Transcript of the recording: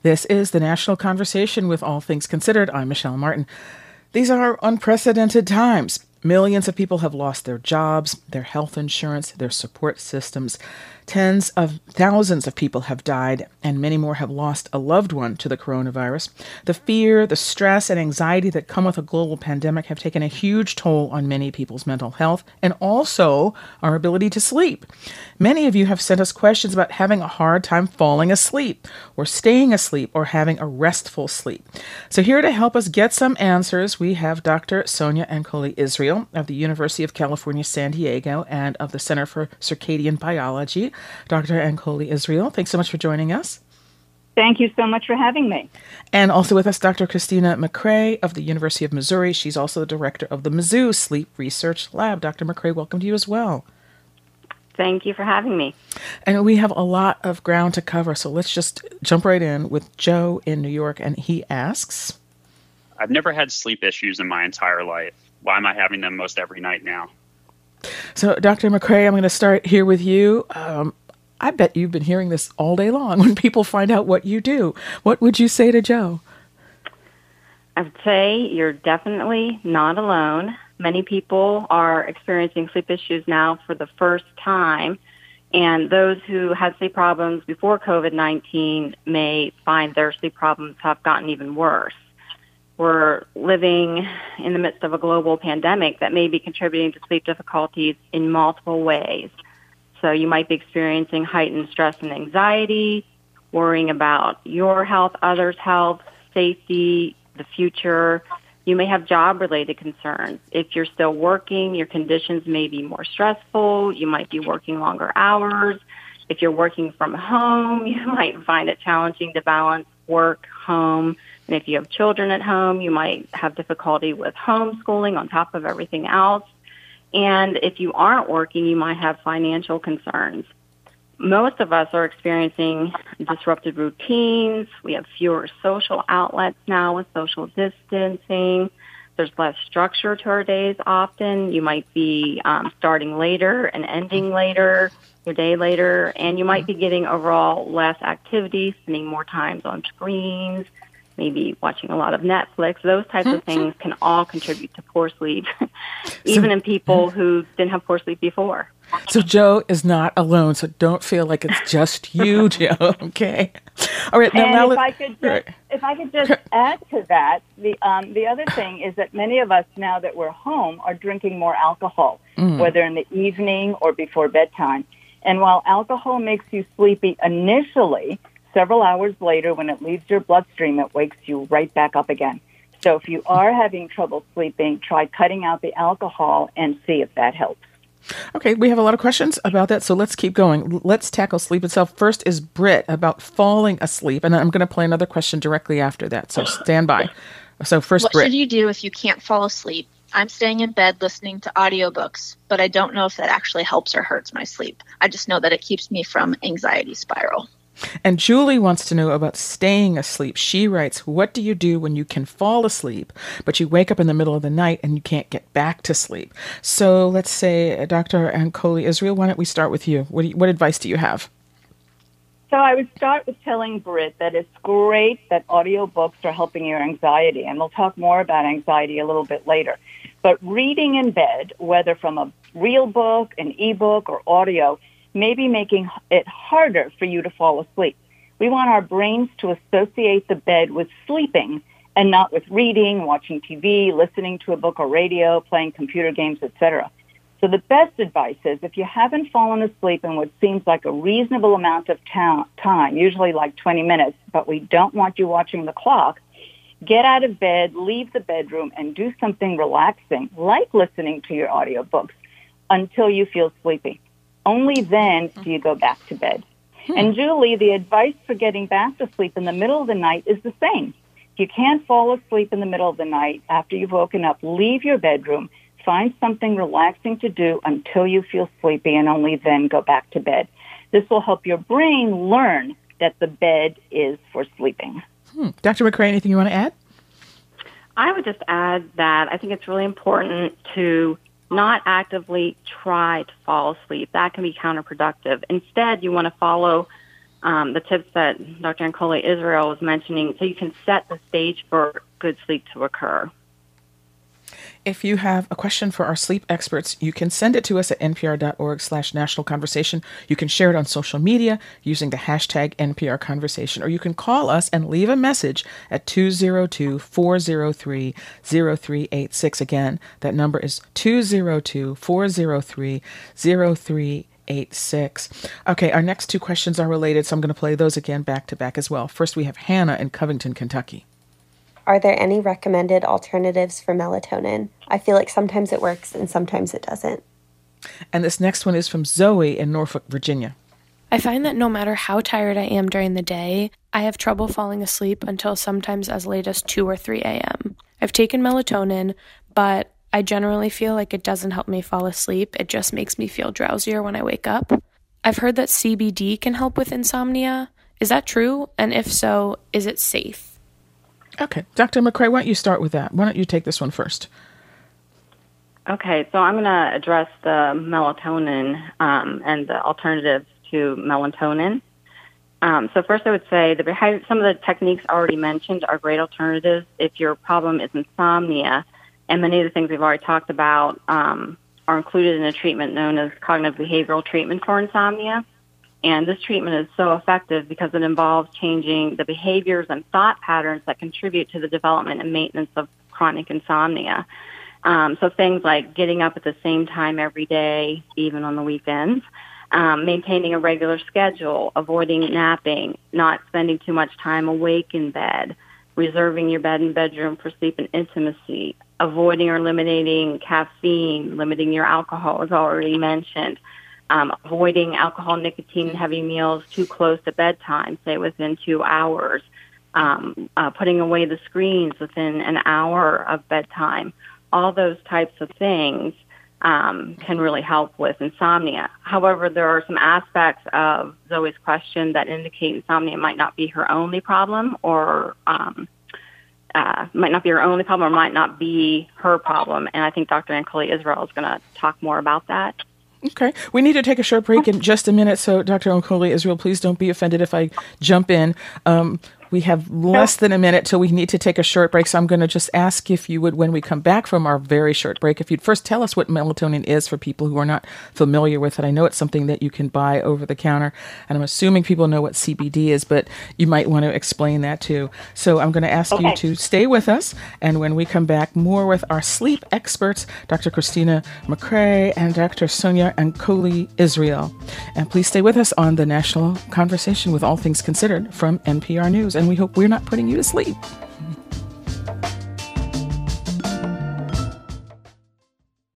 This is the National Conversation with All Things Considered. I'm Michelle Martin. These are unprecedented times. Millions of people have lost their jobs, their health insurance, their support systems. Tens of thousands of people have died, and many more have lost a loved one to the coronavirus. The fear, the stress, and anxiety that come with a global pandemic have taken a huge toll on many people's mental health and also our ability to sleep. Many of you have sent us questions about having a hard time falling asleep, or staying asleep, or having a restful sleep. So here to help us get some answers, we have Dr. Sonia Ancoli Israel of the University of California, San Diego, and of the Center for Circadian Biology. Dr. Ancoli Israel, thanks so much for joining us. Thank you so much for having me. And also with us, Dr. Christina McCrae of the University of Missouri. She's also the director of the Mizzou Sleep Research Lab. Dr. McCrae, welcome to you as well. Thank you for having me. And we have a lot of ground to cover, so let's just jump right in with Joe in New York, and he asks, I've never had sleep issues in my entire life. Why am I having them most every night now? So, Dr. McCrae, I'm going to start here with you. I bet you've been hearing this all day long when people find out what you do. What would you say to Joe? I would say you're definitely not alone. Many people are experiencing sleep issues now for the first time, and those who had sleep problems before COVID-19 may find their sleep problems have gotten even worse. We're living in the midst of a global pandemic that may be contributing to sleep difficulties in multiple ways. So you might be experiencing heightened stress and anxiety, worrying about your health, others' health, safety, the future. You may have job-related concerns. If you're still working, your conditions may be more stressful. You might be working longer hours. If you're working from home, you might find it challenging to balance work, home. And if you have children at home, you might have difficulty with homeschooling on top of everything else. And if you aren't working, you might have financial concerns. Most of us are experiencing disrupted routines. We have fewer social outlets now with social distancing. There's less structure to our days often. You might be starting later and ending later, your day later, and you might be getting overall less activity, spending more time on screens, maybe watching a lot of Netflix. Those types of things can all contribute to poor sleep, even in people who didn't have poor sleep before. So Joe is not alone, so don't feel like it's just you, Joe, okay? All right. Now if I could just add to that, the other thing is that many of us, now that we're home, are drinking more alcohol, whether in the evening or before bedtime. And while alcohol makes you sleepy initially, several hours later, when it leaves your bloodstream, it wakes you right back up again. So if you are having trouble sleeping, try cutting out the alcohol and see if that helps. Okay, we have a lot of questions about that, so let's keep going. Let's tackle sleep itself. First is Britt about falling asleep, and I'm going to play another question directly after that, so stand by. So first, what Britt. What should you do if you can't fall asleep? I'm staying in bed listening to audiobooks, but I don't know if that actually helps or hurts my sleep. I just know that it keeps me from anxiety spiral. And Julie wants to know about staying asleep. She writes, what do you do when you can fall asleep, but you wake up in the middle of the night and you can't get back to sleep? So let's say, Dr. Ancoli Israel, why don't we start with you? What advice do you have? So I would start with telling Britt that it's great that audiobooks are helping your anxiety, and we'll talk more about anxiety a little bit later. But reading in bed, whether from a real book, an ebook, or audio, may be making it harder for you to fall asleep. We want our brains to associate the bed with sleeping and not with reading, watching TV, listening to a book or radio, playing computer games, etc. So the best advice is if you haven't fallen asleep in what seems like a reasonable amount of time, usually like 20 minutes, but we don't want you watching the clock, get out of bed, leave the bedroom, and do something relaxing, like listening to your audiobooks, until you feel sleepy. Only then do you go back to bed. And Julie, the advice for getting back to sleep in the middle of the night is the same. If you can't fall asleep in the middle of the night after you've woken up, leave your bedroom, find something relaxing to do until you feel sleepy, and only then go back to bed. This will help your brain learn that the bed is for sleeping. Dr. McCrae, anything you want to add? I would just add that I think it's really important to not actively try to fall asleep. That can be counterproductive. Instead, you want to follow the tips that Dr. Ankole Israel was mentioning, so you can set the stage for good sleep to occur. If you have a question for our sleep experts, you can send it to us at npr.org/national conversation. You can share it on social media using the hashtag NPR Conversation, or you can call us and leave a message at 202-403-0386. Again, that number is 202-403-0386. Okay, our next two questions are related, so I'm going to play those again back to back as well. First, we have Hannah in Covington, Kentucky. Are there any recommended alternatives for melatonin? I feel like sometimes it works and sometimes it doesn't. And this next one is from Zoe in Norfolk, Virginia. I find that no matter how tired I am during the day, I have trouble falling asleep until sometimes as late as 2 or 3 a.m. I've taken melatonin, but I generally feel like it doesn't help me fall asleep. It just makes me feel drowsier when I wake up. I've heard that CBD can help with insomnia. Is that true? And if so, is it safe? Okay. Dr. McCrae, why don't you start with that? Why don't you take this one first? Okay, so I'm going to address the melatonin and the alternatives to melatonin. So first I would say some of the techniques already mentioned are great alternatives if your problem is insomnia, and many of the things we've already talked about are included in a treatment known as cognitive behavioral treatment for insomnia. And this treatment is so effective because it involves changing the behaviors and thought patterns that contribute to the development and maintenance of chronic insomnia. So things like getting up at the same time every day, even on the weekends, maintaining a regular schedule, avoiding napping, not spending too much time awake in bed, reserving your bed and bedroom for sleep and intimacy, avoiding or eliminating caffeine, limiting your alcohol, as already mentioned. Avoiding alcohol, nicotine, and heavy meals too close to bedtime, say within 2 hours. Putting away the screens within an hour of bedtime. All those types of things can really help with insomnia. However, there are some aspects of Zoe's question that indicate insomnia might not be her only problem, or might not be her problem. And I think Dr. Ankole Israel is going to talk more about that. Okay. We need to take a short break in just a minute. So, Dr. Ankole Israel, please don't be offended if I jump in. We have less than a minute till we need to take a short break. So I'm going to just ask if you would, when we come back from our very short break, if you'd first tell us what melatonin is for people who are not familiar with it. I know it's something that you can buy over the counter, and I'm assuming people know what CBD is, but you might want to explain that too. So I'm going to ask you to stay with us. And when we come back, more with our sleep experts, Dr. Christina McCrae and Dr. Sonia Ankole Israel. And please stay with us on the National Conversation with All Things Considered from NPR News. And we hope we're not putting you to sleep.